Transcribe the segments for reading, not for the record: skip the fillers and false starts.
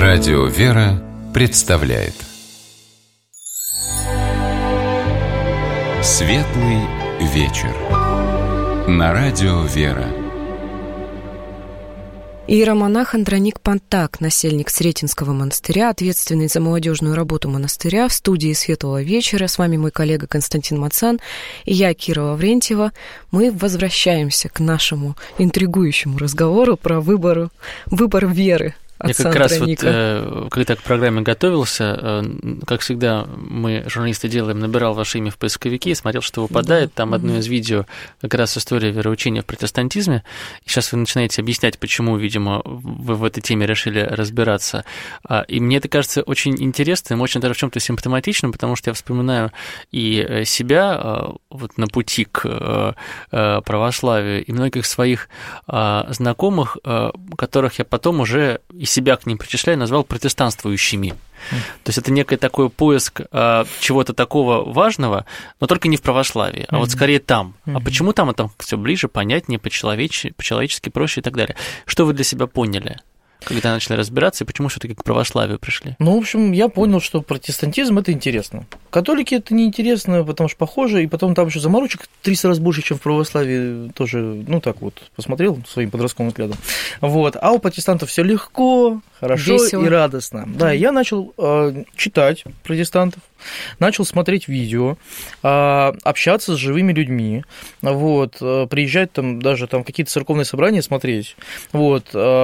Радио «Вера» представляет Светлый вечер на Радио «Вера». Иеромонах Андроник Пантак, насельник Сретенского монастыря, ответственный за молодежную работу монастыря, в студии «Светлого вечера». С вами мой коллега Константин Мацан и я, Кира Лаврентьева. Мы возвращаемся к нашему интригующему разговору про выбор веры. Я как раз вот, когда к программе готовился, как всегда, мы, журналисты, делаем, набирал ваше имя в поисковике и смотрел, что выпадает. Там одно из видео, как раз история вероучения в протестантизме. И сейчас вы начинаете объяснять, почему, видимо, вы в этой теме решили разбираться. И мне это кажется очень интересным, очень даже в чем-то симптоматичным, потому что я вспоминаю и себя вот на пути к православию, и многих своих знакомых, которых я потом уже и себя к ним причисляю, назвал протестанствующими. То есть это некий такой поиск чего-то такого важного, но только не в православии, а вот скорее там. А почему там? А там все ближе, понятнее, по-человечески проще и так далее. Что вы для себя поняли, когда начали разбираться, и почему все-таки к православию пришли? Ну, в общем, я понял, что протестантизм – это интересно. Католики – это неинтересно, потому что похоже, и потом там еще заморочек 300 раз больше, чем в православии, тоже, ну, так вот, посмотрел своим подростковым взглядом. Вот. А у протестантов все легко, хорошо весело и радостно. Да, я начал читать протестантов, начал смотреть видео, общаться с живыми людьми, вот, приезжать там даже там какие-то церковные собрания смотреть, вот,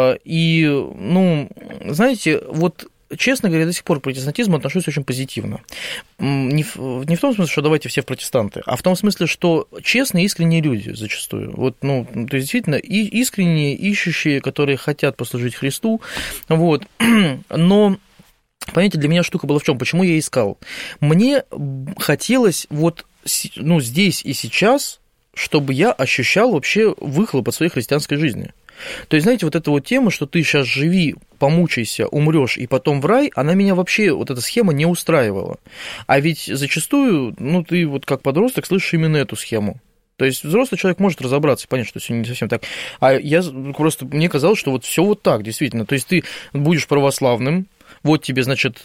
и, ну, знаете, вот, честно говоря, до сих пор к протестантизму отношусь очень позитивно. Не в том смысле, что давайте все в протестанты, а в том смысле, что честные, искренние люди зачастую. Вот, ну, то есть, действительно, и искренние, ищущие, которые хотят послужить Христу, вот, но... Понимаете, для меня штука была в чем? Почему я искал? Мне хотелось вот, ну, здесь и сейчас, чтобы я ощущал вообще выхлоп от своей христианской жизни. То есть, знаете, вот эта вот тема, что ты сейчас живи, помучайся, умрешь и потом в рай, она меня вообще, вот эта схема не устраивала. А ведь зачастую, ну, ты вот как подросток слышишь именно эту схему. То есть взрослый человек может разобраться, понять, что все не совсем так. А я просто, мне казалось, что вот все вот так, действительно. То есть ты будешь православным, вот тебе, значит,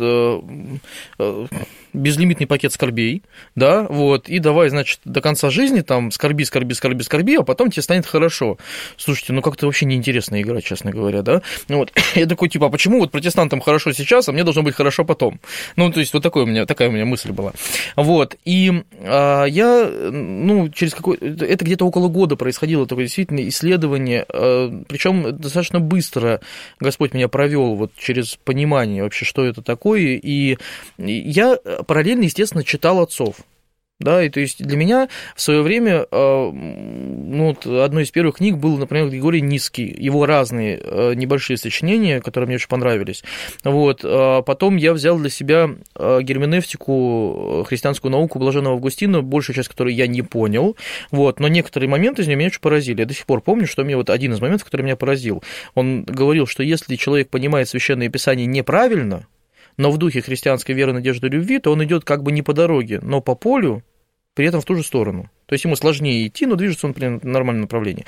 безлимитный пакет скорбей, да, вот, и давай, значит, до конца жизни там скорби, а потом тебе станет хорошо. Слушайте, ну как-то вообще неинтересная игра, честно говоря, да. Вот. Я такой, типа, а почему вот протестантам хорошо сейчас, а мне должно быть хорошо потом? Ну, то есть вот такая у меня мысль была. Вот, и я, ну, это где-то около года происходило такое действительно исследование, причем достаточно быстро Господь меня провел вот через понимание вообще, что это такое, и я параллельно, естественно, читал отцов. Да, и то есть для меня в свое время, ну, вот одной из первых книг был, например, Григорий Нисский, его разные небольшие сочинения, которые мне очень понравились. Вот. Потом я взял для себя герменевтику, христианскую науку Блаженного Августина, большую часть которой я не понял, вот, но некоторые моменты из нее меня очень поразили. Я до сих пор помню, что мне вот один из моментов, который меня поразил, он говорил, что если человек понимает Священное Писание неправильно, но в духе христианской веры, надежды, любви, то он идет как бы не по дороге, но по полю, при этом в ту же сторону. То есть ему сложнее идти, но движется он в нормальном направлении.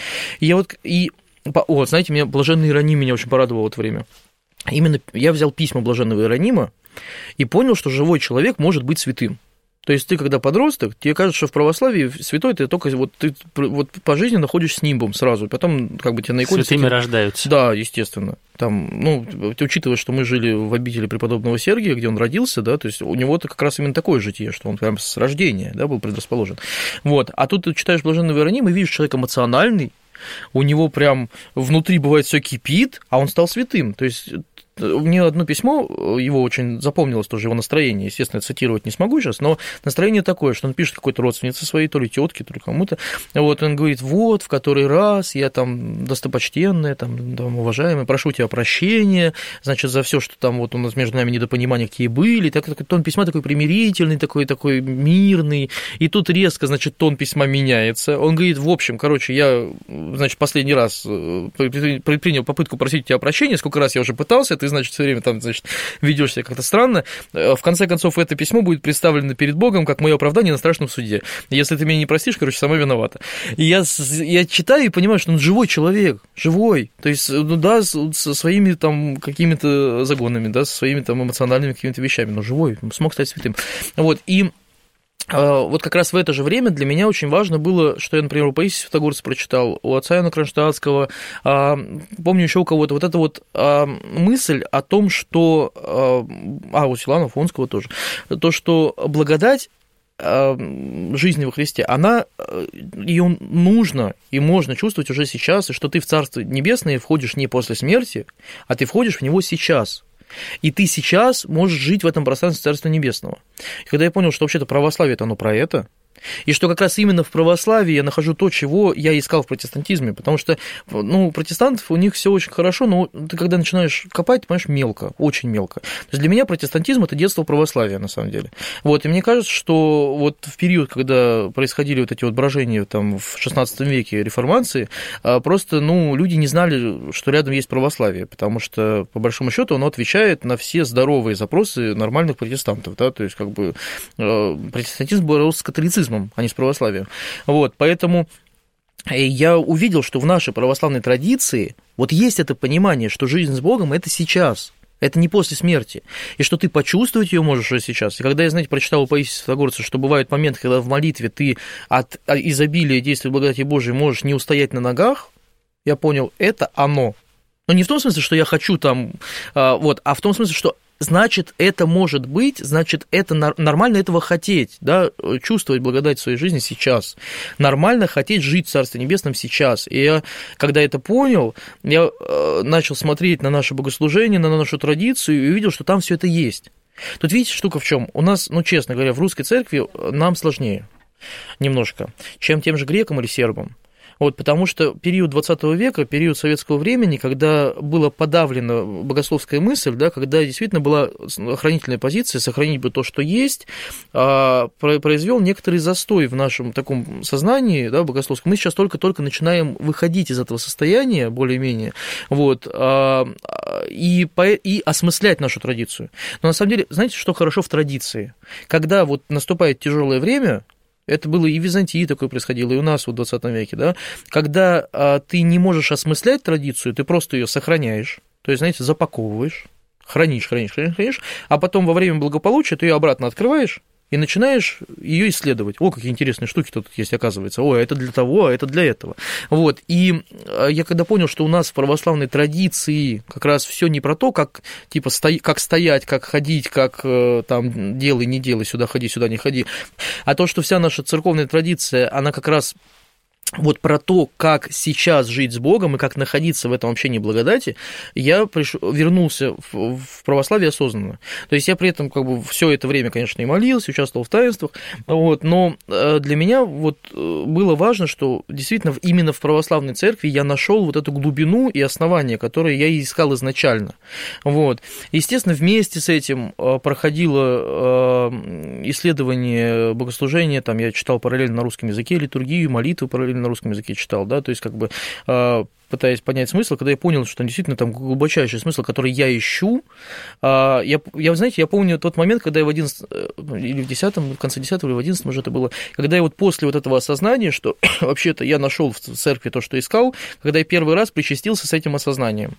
Вот, знаете, меня блаженный Иероним меня очень порадовал в это время. Именно я взял письма блаженного Иеронима и понял, что живой человек может быть святым. То есть ты, когда подросток, тебе кажется, что в православии святой ты только вот ты вот по жизни находишься с нимбом сразу, потом как бы тебе на иконе... Святыми рождаются. Да, естественно. Там, ну, учитывая, что мы жили в обители преподобного Сергия, где он родился, да, то есть у него-то как раз именно такое житие, что он прям с рождения, да, был предрасположен. Вот. А тут ты читаешь блаженного Иеронима и видишь человек эмоциональный, у него прям внутри бывает все кипит, а он стал святым. То есть мне одно письмо, его очень запомнилось тоже, его настроение, естественно, цитировать не смогу сейчас, но настроение такое, что он пишет какой-то родственнице своей, то ли тетке, то ли кому-то, вот, он говорит, вот, в который раз я там достопочтенная, там уважаемая, прошу тебя прощения, значит, за все, что там вот у нас между нами недопонимания какие были, такой тон письма такой примирительный, такой мирный, и тут резко, значит, тон письма меняется, он говорит, в общем, короче, я, значит, последний раз предпринял попытку просить у тебя прощения, сколько раз я уже пытался, ты значит, все время там, значит, ведешь себя как-то странно, в конце концов, это письмо будет представлено перед Богом как мое оправдание на страшном суде. Если ты меня не простишь, короче, сама виновата. И я читаю и понимаю, что он живой человек, живой. То есть, ну да, со своими там какими-то загонами, да, со своими там эмоциональными какими-то вещами, но живой, смог стать святым. Вот, и вот как раз в это же время для меня очень важно было, что я, например, у Паисия Святогорца прочитал, у отца Иоанна Кронштадтского, помню еще у кого-то, вот эта вот мысль о том, что, у Силуана Афонского тоже, то, что благодать жизни во Христе, ее нужно и можно чувствовать уже сейчас, и что ты в Царство Небесное входишь не после смерти, а ты входишь в него сейчас. И ты сейчас можешь жить в этом пространстве Царства Небесного. И когда я понял, что вообще-то православие, оно про это, и что как раз именно в православии я нахожу то, чего я искал в протестантизме, потому что, у протестантов у них все очень хорошо, но ты когда начинаешь копать, ты понимаешь, мелко, очень мелко. То есть для меня протестантизм – это детство православия, на самом деле. Вот, и мне кажется, что вот в период, когда происходили вот эти вот брожения там, в XVI веке реформации, просто, люди не знали, что рядом есть православие, потому что, по большому счету, оно отвечает на все здоровые запросы нормальных протестантов, да, то есть, как бы, протестантизм боролся с католицизмом, а не с православием. Вот, поэтому я увидел, что в нашей православной традиции вот есть это понимание, что жизнь с Богом – это сейчас, это не после смерти, и что ты почувствовать ее можешь уже сейчас. И когда я, знаете, прочитал у Паисия Святогорца, что бывают моменты, когда в молитве ты от изобилия действия благодати Божией можешь не устоять на ногах, я понял, это оно. Но не в том смысле, что я хочу там, а в том смысле, что значит, это может быть, значит, это нормально этого хотеть, да, чувствовать благодать в своей жизни сейчас. Нормально хотеть жить в Царстве Небесном сейчас. И я, когда это понял, я начал смотреть на наше богослужение, на нашу традицию и увидел, что там все это есть. Тут видите, штука в чем? У нас, честно говоря, в русской церкви нам сложнее немножко, чем тем же грекам или сербам. Вот, потому что период 20 века, период советского времени, когда была подавлена богословская мысль, да, когда действительно была охранительная позиция, сохранить бы то, что есть, произвел некоторый застой в нашем таком сознании, да, богословском. Мы сейчас только-только начинаем выходить из этого состояния, более-менее, вот, и осмыслять нашу традицию. Но на самом деле, знаете, что хорошо в традиции? Когда вот наступает тяжелое время, это было и в Византии такое происходило, и у нас в 20 веке, да, когда ты не можешь осмыслять традицию, ты просто ее сохраняешь, то есть, знаете, запаковываешь, хранишь, а потом во время благополучия ты ее обратно открываешь и начинаешь ее исследовать. О, какие интересные штуки тут есть, оказывается. О, это для того, а это для этого. Вот. И я когда понял, что у нас в православной традиции как раз все не про то, как, типа, как стоять, как ходить, как там делай, не делай, сюда ходи, сюда не ходи, а то, что вся наша церковная традиция, она как раз вот про то, как сейчас жить с Богом и как находиться в этом общении благодати, я вернулся в православие осознанно. То есть я при этом как бы все это время, конечно, и молился, участвовал в таинствах, вот, но для меня вот было важно, что действительно именно в православной церкви я нашел вот эту глубину и основание, которое я искал изначально. Вот. Естественно, вместе с этим проходило исследование богослужения, там я читал параллельно на русском языке литургию, молитвы параллельно на русском языке читал, да, то есть как бы пытаясь понять смысл, когда я понял, что действительно там глубочайший смысл, который я ищу, знаете, я помню тот момент, когда я в 11 или в 10, в конце 10 или в 11 уже это было, когда я вот после вот этого осознания, что вообще-то я нашел в церкви то, что искал, когда я первый раз причастился с этим осознанием.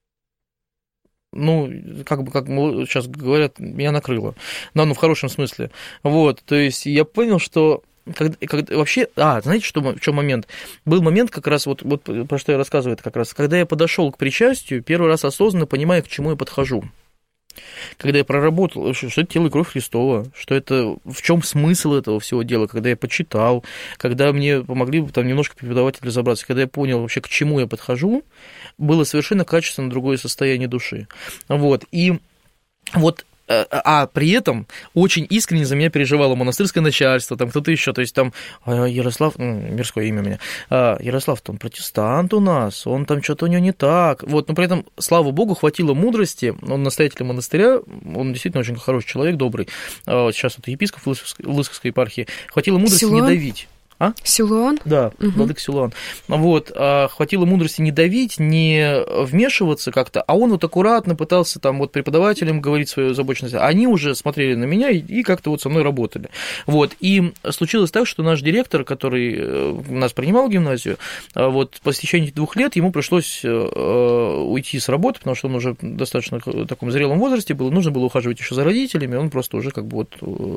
Как сейчас говорят, меня накрыло, да, в хорошем смысле, вот, то есть я понял, что вообще, знаете, в чем момент? Был момент как раз, вот про что я рассказываю, это как раз, когда я подошел к причастию, первый раз осознанно понимая, к чему я подхожу. Когда я проработал, что это тело и кровь Христова, что это, в чем смысл этого всего дела, когда я почитал, когда мне помогли там немножко преподаватели разобраться, когда я понял вообще, к чему я подхожу, было совершенно качественно другое состояние души. Вот, и вот при этом очень искренне за меня переживало монастырское начальство, там кто-то еще, то есть там Ярослав, мирское имя у меня, Ярослав, там протестант у нас, он там что-то у него не так, вот, но при этом, слава богу, хватило мудрости, он настоятель монастыря, он действительно очень хороший человек, добрый, сейчас это епископ Лысковской епархии, хватило мудрости не давить. Силуан? Да, владыка Силуан. Вот, хватило мудрости не давить, не вмешиваться как-то, а он вот аккуратно пытался там вот преподавателям говорить свою озабоченность. Они уже смотрели на меня и как-то вот со мной работали. Вот, и случилось так, что наш директор, который нас принимал в гимназию, вот по истечении 2 лет ему пришлось уйти с работы, потому что он уже достаточно в таком зрелом возрасте был, нужно было ухаживать еще за родителями, он просто уже как бы вот,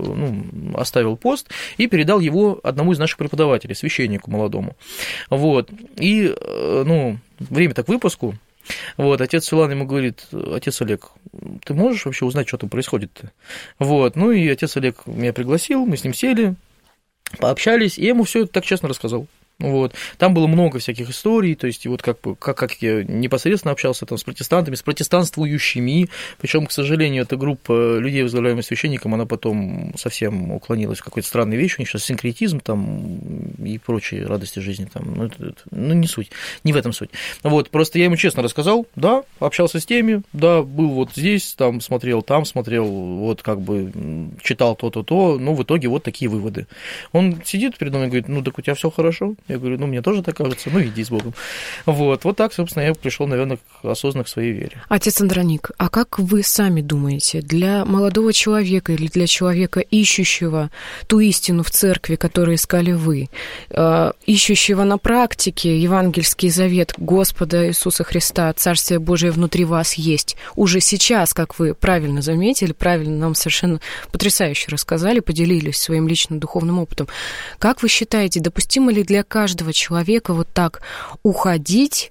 оставил пост и передал его одному из наших преподавателей, священнику молодому. Вот, и, время-то к выпуску. Вот, отец Силуан ему говорит: отец Олег, ты можешь вообще узнать, что там происходит-то? Вот, и отец Олег меня пригласил, мы с ним сели, пообщались, и я ему все это так честно рассказал. Вот. Там было много всяких историй, то есть вот как я непосредственно общался там с протестантами, с протестанствующими, причем, к сожалению, эта группа людей, возглавляемая священником, она потом совсем уклонилась в какой-то странной вещи, у них сейчас синкретизм там и прочие радости жизни там, не суть, не в этом суть. Вот, просто я ему честно рассказал, да, общался с теми, да, был вот здесь, там смотрел, вот как бы читал то-то, но в итоге вот такие выводы. Он сидит передо мной и говорит: так у тебя все хорошо? Я говорю: мне тоже так кажется, иди с Богом. Вот так, собственно, я пришел, наверное, осознанно к своей вере. Отец Андроник, а как вы сами думаете, для молодого человека или для человека, ищущего ту истину в церкви, которую искали вы, ищущего на практике евангельский завет Господа Иисуса Христа, Царствие Божие внутри вас есть, уже сейчас, как вы правильно заметили, правильно нам совершенно потрясающе рассказали, поделились своим личным духовным опытом, как вы считаете, допустимо ли для каждого человека вот так уходить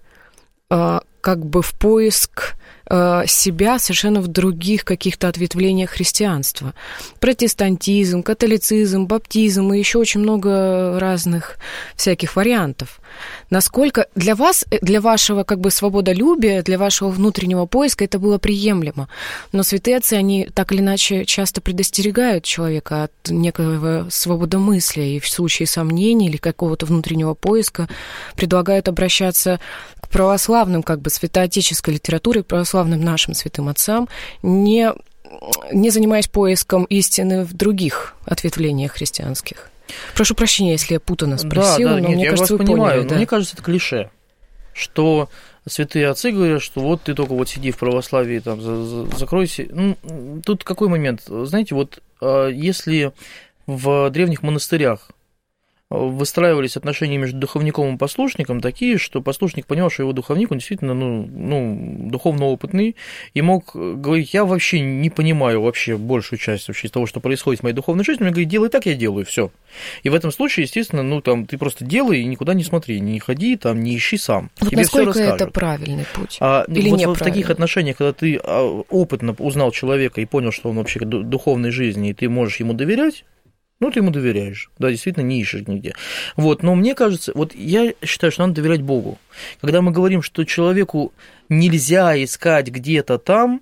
как бы в поиск себя совершенно в других каких-то ответвлениях христианства? Протестантизм, католицизм, баптизм и еще очень много разных всяких вариантов. Насколько для вас, для вашего как бы свободолюбия, для вашего внутреннего поиска это было приемлемо? Но святые отцы, они так или иначе часто предостерегают человека от некого свободомыслия, и в случае сомнений или какого-то внутреннего поиска предлагают обращаться к православным, как бы святоотеческой литературе, к православным нашим святым отцам, не занимаясь поиском истины в других ответвлениях христианских. Прошу прощения, если я путано спросила, но мне кажется, вы поняли. Но мне кажется, это клише, что святые отцы говорят, что вот ты только вот сиди в православии, там, закройся. Тут какой момент? Знаете, вот если в древних монастырях выстраивались отношения между духовником и послушником такие, что послушник понял, что его духовник, он действительно духовно опытный, и мог говорить: я вообще не понимаю вообще большую часть вообще из того, что происходит в моей духовной жизни, он говорит: делай так, я делаю, все. И в этом случае, естественно, ты просто делай и никуда не смотри, не ходи, там, не ищи сам. Вот тебе насколько это правильный путь? Или вот неправильный? В таких отношениях, когда ты опытно узнал человека и понял, что он вообще духовной жизни, и ты можешь ему доверять, ты ему доверяешь, да, действительно, не ищешь нигде. Вот, но мне кажется, я считаю, что надо доверять Богу. Когда мы говорим, что человеку нельзя искать где-то там,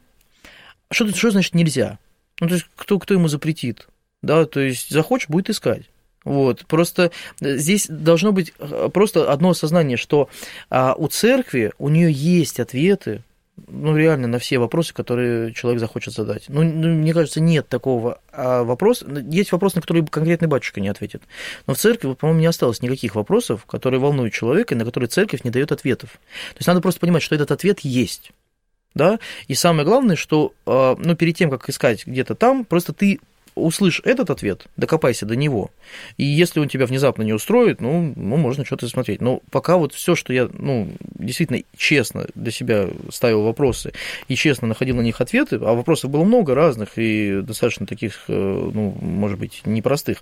что значит нельзя? То есть кто ему запретит? Да, то есть захочешь, будет искать. Вот, просто здесь должно быть просто одно осознание, что у церкви, у нее есть ответы, реально на все вопросы, которые человек захочет задать. Мне кажется, нет такого вопроса. Есть вопрос, на который конкретный батюшка не ответит. Но в церкви, по-моему, не осталось никаких вопросов, которые волнуют человека, и на которые церковь не дает ответов. То есть надо просто понимать, что этот ответ есть. Да? И самое главное, что перед тем, как искать где-то там, просто ты услышь этот ответ, докопайся до него, и если он тебя внезапно не устроит, можно что-то смотреть. Но пока вот все, что я, действительно честно для себя ставил вопросы и честно находил на них ответы, а вопросов было много разных и достаточно таких, может быть, непростых,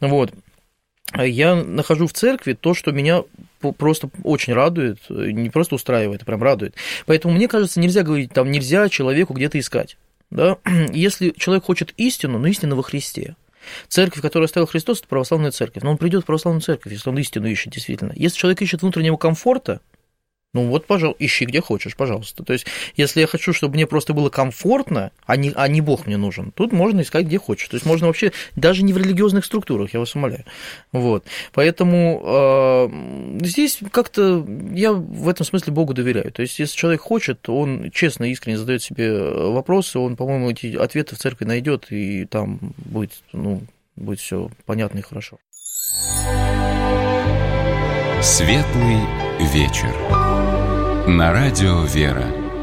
я нахожу в церкви то, что меня просто очень радует, не просто устраивает, а прям радует. Поэтому, мне кажется, нельзя говорить, там, нельзя человеку где-то искать. Да? Если человек хочет истину, но истина во Христе. Церковь, которую оставил Христос, это православная церковь. Но он придет в православную церковь, если он истину ищет действительно. Если человек ищет внутреннего комфорта, пожалуйста, ищи где хочешь, пожалуйста. То есть, если я хочу, чтобы мне просто было комфортно, а не Бог мне нужен, тут можно искать где хочешь. То есть, можно вообще даже не в религиозных структурах, я вас умоляю. Поэтому здесь как-то я в этом смысле Богу доверяю. То есть, если человек хочет, он честно и искренне задает себе вопросы, он, по-моему, эти ответы в церкви найдет, и там будет все понятно и хорошо. Светлый вечер. На радио «Вера».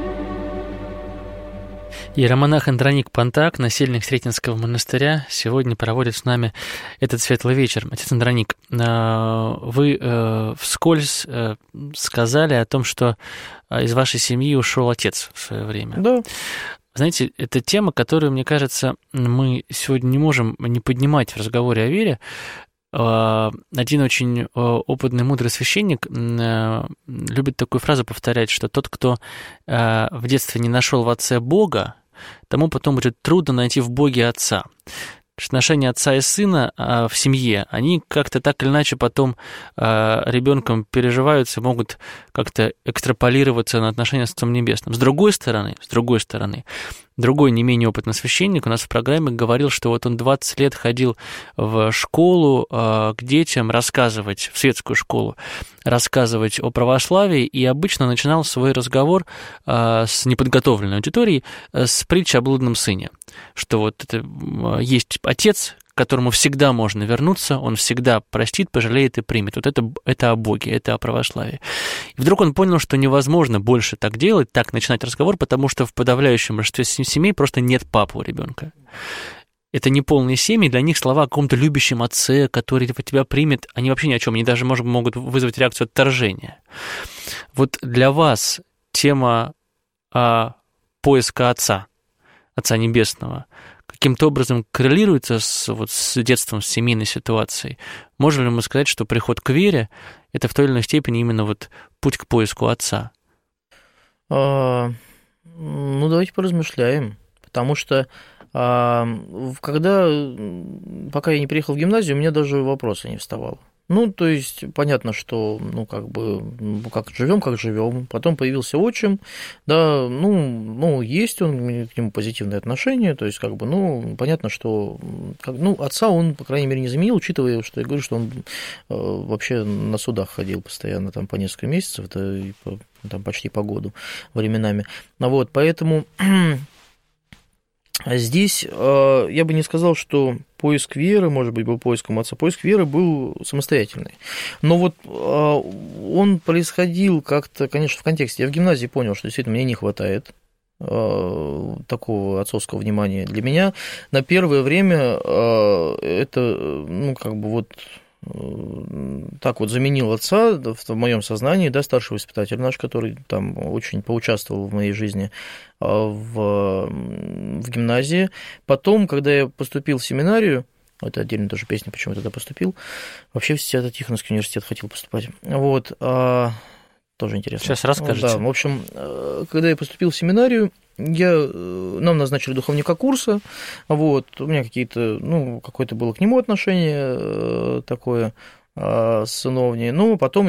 Иеромонах Андроник Пантак, насельник Сретенского монастыря, сегодня проводит с нами этот светлый вечер. Отец Андроник, вы вскользь сказали о том, что из вашей семьи ушел отец в свое время. Да. Знаете, это тема, которую, мне кажется, мы сегодня не можем не поднимать в разговоре о вере. Один очень опытный, мудрый священник любит такую фразу повторять, что тот, кто в детстве не нашел в отце Бога, тому потом будет трудно найти в Боге отца. Отношения отца и сына в семье, они как-то так или иначе потом ребенком переживаются, могут как-то экстраполироваться на отношения с Отцом Небесным. С другой стороны, другой не менее опытный священник у нас в программе говорил, что вот он 20 лет ходил в школу к детям рассказывать, в светскую школу, рассказывать о православии, и обычно начинал свой разговор с неподготовленной аудиторией с притчи о блудном сыне, что вот это есть отец, к которому всегда можно вернуться, он всегда простит, пожалеет и примет. Вот это о Боге, это о православии. И вдруг он понял, что невозможно больше так делать, так начинать разговор, потому что в подавляющем большинстве семей просто нет папы у ребенка. Это неполные семьи, для них слова о каком-то любящем отце, который тебя примет, они вообще ни о чем, они даже могут вызвать реакцию отторжения. Вот для вас тема поиска Отца Небесного, каким-то образом коррелируется с детством, с семейной ситуацией? Можем ли мы сказать, что приход к вере – это в той или иной степени именно вот путь к поиску Отца? Давайте поразмышляем. Потому что пока я не приехал в гимназию, у меня даже вопроса не вставало. То есть, понятно, что, как живем. Потом появился отчим, да, есть к нему позитивное отношение, то есть, понятно, что, отца он, по крайней мере, не заменил, учитывая, что я говорю, что он вообще на судах ходил постоянно, там, по несколько месяцев, это там почти по году временами. Поэтому здесь я бы не сказал, что поиск веры, может быть, был поиском отца. Поиск веры был самостоятельный. Но он происходил как-то, конечно, в контексте. Я в гимназии понял, что действительно мне не хватает такого отцовского внимания. Для меня на первое время это, так заменил отца в моем сознании, да, старший воспитатель наш, который там очень поучаствовал в моей жизни в гимназии. Потом, когда я поступил в семинарию, это отдельная тоже песня, почему я туда поступил, вообще в Свято-Тихоновский университет хотел поступать, тоже интересно. Сейчас расскажете. Да, в общем, когда я поступил в семинарию, нам назначили духовника курса, у меня какое-то было к нему отношение такое сыновнее, потом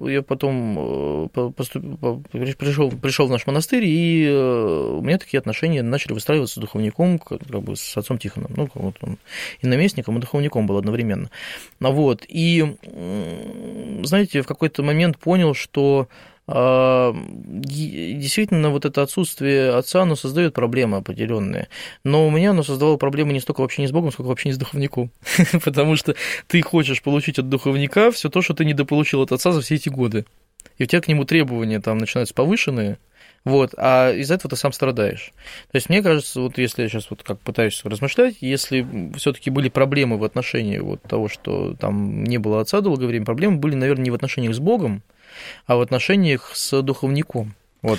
пришел в наш монастырь, и у меня такие отношения начали выстраиваться с духовником, с отцом Тихоном, и наместником, и духовником был одновременно. И, знаете, в какой-то момент понял, что действительно это отсутствие отца, оно создает проблемы определенные. Но у меня оно создавало проблемы не столько вообще не с Богом, сколько вообще не с духовником. Потому что ты хочешь получить от духовника все то, что ты недополучил от отца за все эти годы. И у тебя к нему требования там начинаются повышенные, а из-за этого ты сам страдаешь. То есть, мне кажется, если я сейчас как пытаюсь размышлять, если все-таки были проблемы в отношении того, что там не было отца долгое время, проблемы были, наверное, не в отношениях с Богом, а в отношениях с духовником.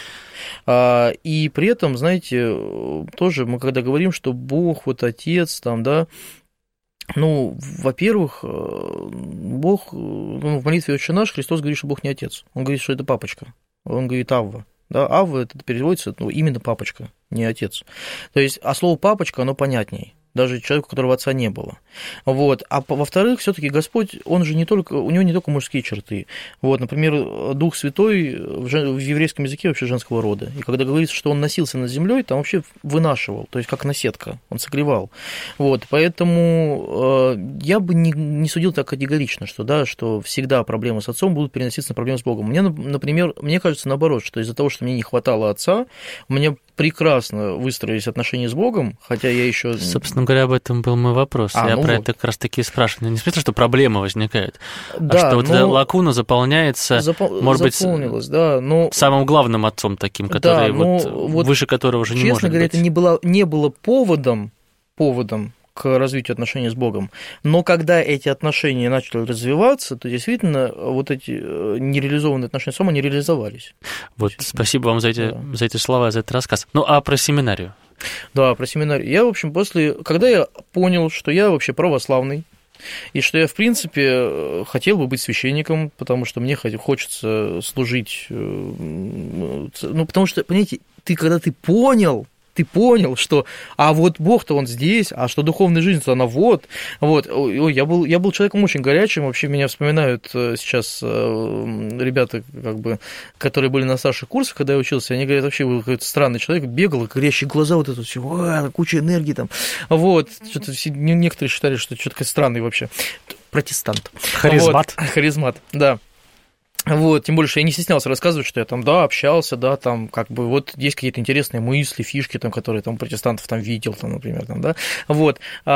И при этом, знаете, тоже мы когда говорим, что Бог, Отец, там, да, во-первых, Бог, в молитве «Отче наш» Христос говорит, что Бог не Отец. Он говорит, что это папочка. Он говорит «Авва». Да, Авва, это переводится именно папочка, не отец. То есть, слово «папочка», оно понятней. Даже человеку, у которого отца не было. А во-вторых, все-таки Господь, он же у него не только мужские черты. Например, Дух Святой в еврейском языке вообще женского рода. И когда говорится, что он носился над землей, там вообще вынашивал, то есть как наседка, он согревал. Поэтому я бы не судил так категорично, что всегда проблемы с отцом будут переноситься на проблемы с Богом. Мне кажется, наоборот, что из-за того, что мне не хватало отца, у меня прекрасно выстроились отношения с Богом, хотя я еще... Собственно, собственно говоря, об этом был мой вопрос. Я про это как раз-таки спрашиваю. Не в смысле, что проблемы возникают, а что вот эта лакуна заполняется, может быть, самым главным отцом таким, который выше которого уже не может быть. Честно говоря, это не было поводом к развитию отношений с Богом. Но когда эти отношения начали развиваться, то действительно вот эти нереализованные отношения с Богом, они реализовались. Вот, спасибо вам за эти слова, за этот рассказ. Ну, а про семинарию? Да, про семинарию. Я, в общем, когда я понял, что я вообще православный, и что я, в принципе, хотел бы быть священником, потому что мне хочется служить, потому что, понимаете, когда ты понял, что, а вот Бог-то он здесь, а что духовная жизнь-то она вот. Ой, я был человеком очень горячим, вообще меня вспоминают сейчас ребята, которые были на старших курсах, когда я учился, они говорят, вообще вы какой-то странный человек, бегал, горящие глаза, вот это все, куча энергии там, что-то некоторые считали, что что-то странный вообще протестант. Харизмат, да. Тем более, что я не стеснялся рассказывать, что я там, общался, есть какие-то интересные мысли, фишки, которые протестантов видел, например, в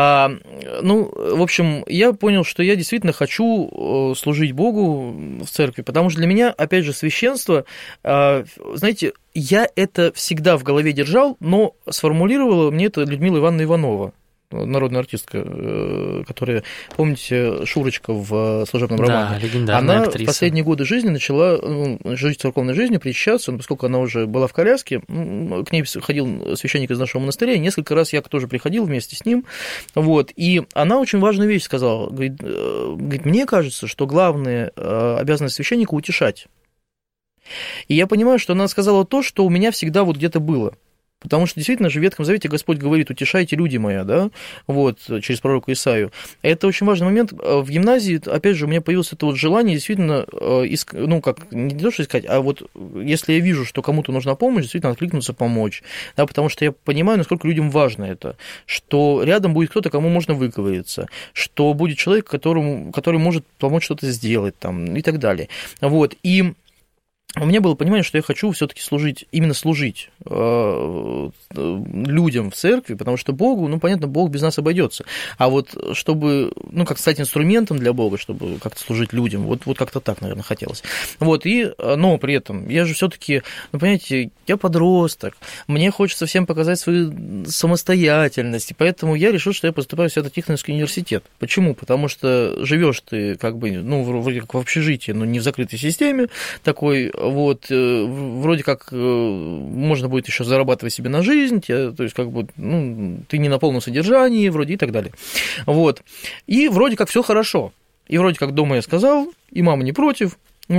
общем, я понял, что я действительно хочу служить Богу в церкви, потому что для меня, опять же, священство, знаете, я это всегда в голове держал, но сформулировала мне это Людмила Ивановна Иванова, народная артистка, которая, помните, Шурочка в «Служебном романе». Легендарная актриса. Она в последние годы жизни начала жить церковной жизнью, причащаться, поскольку она уже была в коляске, к ней ходил священник из нашего монастыря, и несколько раз я тоже приходил вместе с ним, и она очень важную вещь сказала, говорит, мне кажется, что главная обязанность священника – утешать. И я понимаю, что она сказала то, что у меня всегда где-то было. Потому что действительно же в Ветхом Завете Господь говорит: утешайте, люди мои, через пророка Исаию. Это очень важный момент. В гимназии, опять же, у меня появилось это желание действительно, не то что искать, а если я вижу, что кому-то нужна помощь, действительно откликнуться, помочь. Потому что я понимаю, насколько людям важно это, что рядом будет кто-то, кому можно выговориться, что будет человек, который может помочь что-то сделать и так далее. И у меня было понимание, что я хочу все-таки служить людям в церкви, потому что Богу, понятно, Бог без нас обойдется. А чтобы, стать инструментом для Бога, чтобы как-то служить людям, как-то так, наверное, хотелось. Но при этом я же все-таки, понимаете, я подросток, мне хочется всем показать свою самостоятельность, и поэтому я решил, что я поступаю в Свято-Тихоновский университет. Почему? Потому что живешь ты вроде как в общежитии, но не в закрытой системе такой. Вроде как можно будет еще зарабатывать себе на жизнь, то есть ты не на полном содержании, вроде и так далее. И вроде как все хорошо. И вроде как дома я сказал, и мама не против.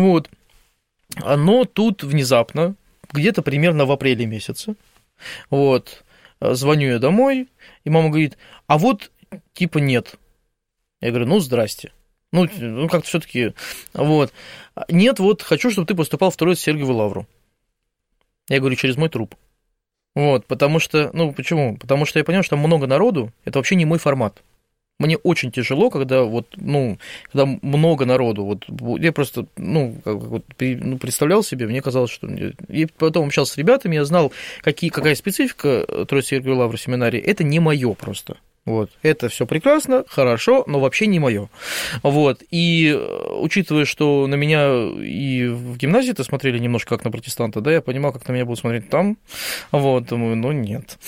Но тут внезапно, где-то примерно в апреле месяце, звоню я домой, и мама говорит: а нет. Я говорю: здрасте. Как-то все-таки, Нет, хочу, чтобы ты поступал в Троицу Сергиеву Лавру. Я говорю: через мой труп. Потому что, почему? Потому что я понял, что там много народу, это вообще не мой формат. Мне очень тяжело, когда когда много народу. Я просто, представлял себе, мне казалось, что... И потом общался с ребятами, я знал, какая специфика Троицы Сергиевой Лавры семинарии. Это не мое просто. Это все прекрасно, хорошо, но вообще не мое. И учитывая, что на меня и в гимназии-то смотрели немножко как на протестанта, я понимал, как на меня будут смотреть там. Думаю, нет.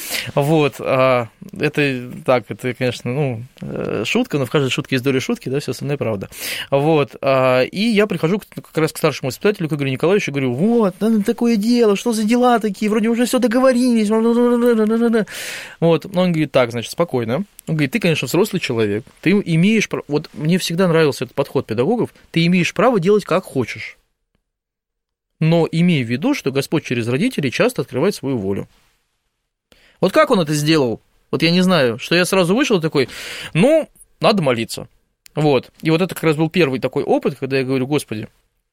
Это так, это, конечно, шутка, но в каждой шутке есть доля шутки, все остальное правда. И я прихожу как раз к старшему воспитателю, к Игорю Николаевичу, и говорю: такое дело, что за дела такие, вроде уже все договорились. Он говорит: так, значит, спокойно. Он говорит: ты, конечно, взрослый человек, ты имеешь право... Мне всегда нравился этот подход педагогов, ты имеешь право делать как хочешь. Но имей в виду, что Господь через родителей часто открывает свою волю. Как он это сделал? Я не знаю, что я сразу вышел такой: надо молиться. И это как раз был первый такой опыт, когда я говорю: Господи,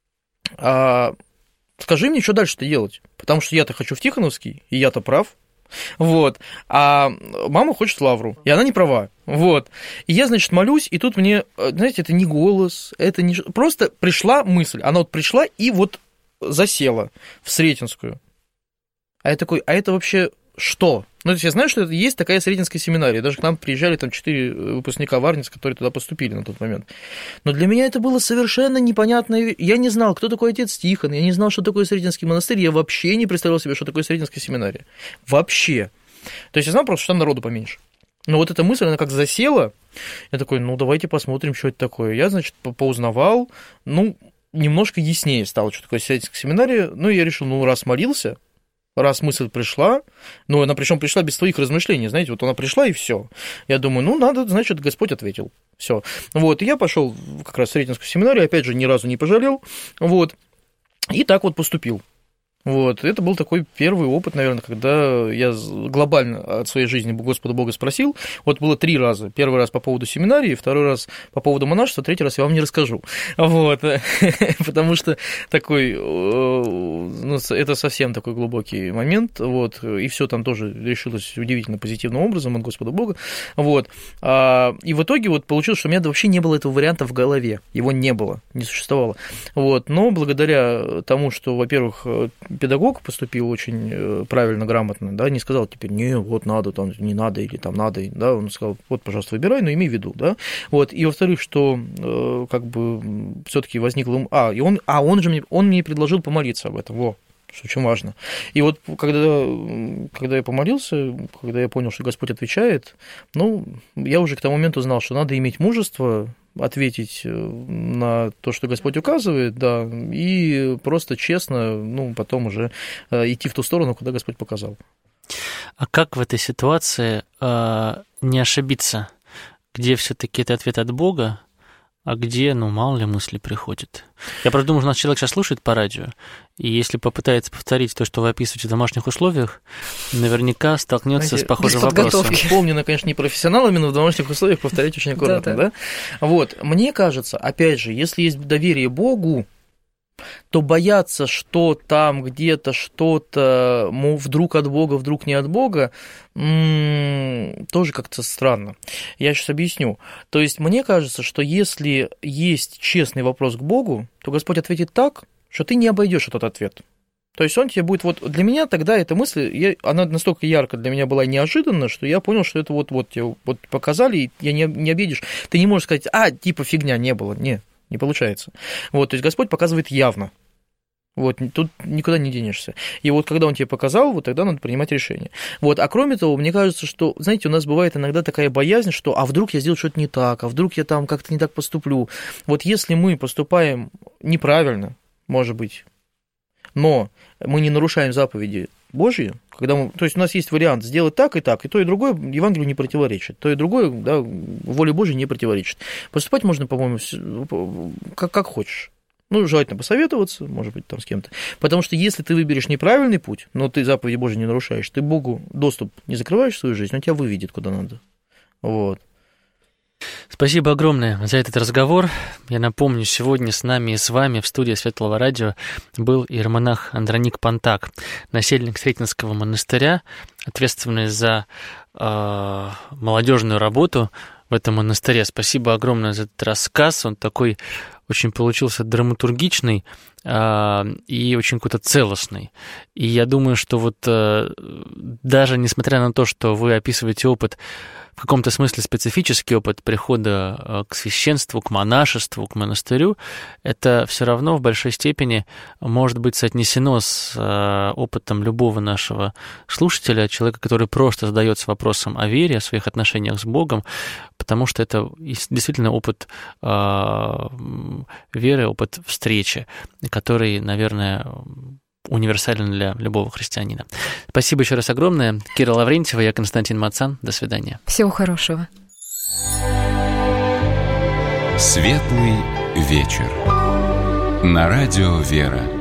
скажи мне, что дальше-то делать? Потому что я-то хочу в Тихоновский, и я-то прав. А мама хочет Лавру, и она не права. И я, значит, молюсь, и тут мне, знаете, это не голос, это не... Просто пришла мысль, она пришла и засела в Сретенскую. А я такой: а это вообще что? Ну, то есть я знаю, что это есть такая Сретенская семинария. Даже к нам приезжали там 4 выпускника Варницы, которые туда поступили на тот момент. Но для меня это было совершенно непонятно. Я не знал, кто такой отец Тихон, я не знал, что такое Сретенский монастырь, я вообще не представлял себе, что такое Сретенская семинария. Вообще. То есть я знал просто, что там народу поменьше. Но вот эта мысль, она как засела. Я такой, ну, давайте посмотрим, что это такое. Я, значит, поузнавал, ну, немножко яснее стало, что такое Сретенская семинария. Ну, я решил, ну, раз молился, раз мысль пришла, ну, она причем пришла без твоих размышлений, знаете, вот она пришла и все. Я думаю, ну, надо, значит, Господь ответил. Все. Вот, и я пошел как раз в Сретенскую семинарию, опять же, ни разу не пожалел, вот, и так вот поступил. Вот, это был такой первый опыт, наверное, когда я глобально от своей жизни Господа Бога спросил. Вот было 3 раза. Первый раз по поводу семинарии, второй раз по поводу монашества, третий раз я вам не расскажу. Вот, потому что такой, ну, это совсем такой глубокий момент, вот, и все там тоже решилось удивительно позитивным образом от Господа Бога, вот. И в итоге вот получилось, что у меня вообще не было этого варианта в голове, его не было, не существовало. Вот, но благодаря тому, что, во-первых, педагог поступил очень правильно, грамотно, да, не сказал теперь, не, вот надо, там, не надо, или там надо, да, он сказал, вот, пожалуйста, выбирай, но имей в виду, да, вот, и во-вторых, что, как бы, все-таки возникло, он мне предложил помолиться об этом, что очень важно. И вот когда я помолился, когда я понял, что Господь отвечает, ну, я уже к тому моменту знал, что надо иметь мужество ответить на то, что Господь указывает, да, и просто честно, ну, потом уже идти в ту сторону, куда Господь показал. А как в этой ситуации не ошибиться? Где все-таки это ответ от Бога, а где, ну, мало ли мысли приходят? Я просто думаю, что нас человек сейчас слушает по радио, и если попытается повторить то, что вы описываете в домашних условиях, наверняка столкнется с похожим вопросом. Исполнено, конечно, не профессионалами, но в домашних условиях повторять очень аккуратно, да? Вот, мне кажется, опять же, если есть доверие Богу, то бояться, что там где-то что-то вдруг от Бога, вдруг не от Бога, тоже как-то странно. Я сейчас объясню. То есть мне кажется, что если есть честный вопрос к Богу, то Господь ответит так, что ты не обойдешь этот ответ. То есть он тебе будет... Вот для меня тогда эта мысль, она настолько ярко для меня была неожиданна, что я понял, что это вот тебе вот показали, и я не обидишь. Ты не можешь сказать, типа фигня не было. Не получается. Вот, то есть Господь показывает явно. Вот, тут никуда не денешься. И вот когда Он тебе показал, вот тогда надо принимать решение. Вот, а кроме того, мне кажется, что, знаете, у нас бывает иногда такая боязнь, что вдруг я сделаю что-то не так, вдруг я там как-то не так поступлю. Вот если мы поступаем неправильно, может быть, но мы не нарушаем заповеди Божьи, то есть у нас есть вариант сделать так, и то, и другое Евангелию не противоречит, то и другое, да, воле Божьей не противоречит. Поступать можно, по-моему, как хочешь. Ну, желательно посоветоваться, может быть, там с кем-то. Потому что если ты выберешь неправильный путь, но ты заповеди Божьи не нарушаешь, ты Богу доступ не закрываешь в свою жизнь, он тебя выведет куда надо. Вот. Спасибо огромное за этот разговор. Я напомню, сегодня с нами и с вами в студии Светлого Радио был иеромонах Андроник Пантак, насельник Сретенского монастыря, ответственный за молодежную работу в этом монастыре. Спасибо огромное за этот рассказ. Он такой очень получился драматургичный и очень какой-то целостный. И я думаю, что вот даже несмотря на то, что вы описываете опыт, в каком-то смысле специфический опыт прихода к священству, к монашеству, к монастырю, это все равно в большой степени может быть соотнесено с опытом любого нашего слушателя, человека, который просто задается вопросом о вере, о своих отношениях с Богом, потому что это действительно опыт веры, опыт встречи, который, наверное, универсален для любого христианина. Спасибо еще раз огромное. Кира Лаврентьева, я Константин Мацан. До свидания. Всего хорошего. Светлый вечер. На радио «Вера».